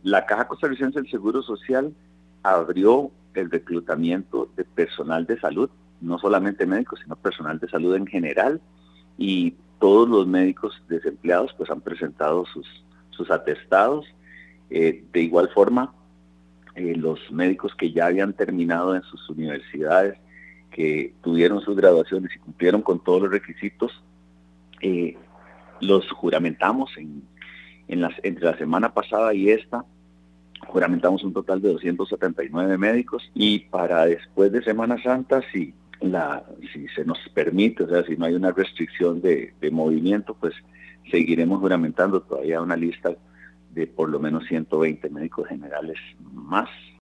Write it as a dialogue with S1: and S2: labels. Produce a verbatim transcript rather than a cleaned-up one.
S1: la Caja Costarricense del Seguro Social abrió el reclutamiento de personal de salud, no solamente médicos, sino personal de salud en general, y todos los médicos desempleados pues han presentado sus, sus atestados. Eh, de igual forma, eh, los médicos que ya habían terminado en sus universidades, que tuvieron sus graduaciones y cumplieron con todos los requisitos, eh, los juramentamos en, en las, entre la semana pasada y esta. Juramentamos un total de doscientos setenta y nueve médicos, y para después de Semana Santa, si, la, si se nos permite, o sea, si no hay una restricción de, de movimiento, pues seguiremos juramentando todavía una lista de por lo menos ciento veinte médicos generales más.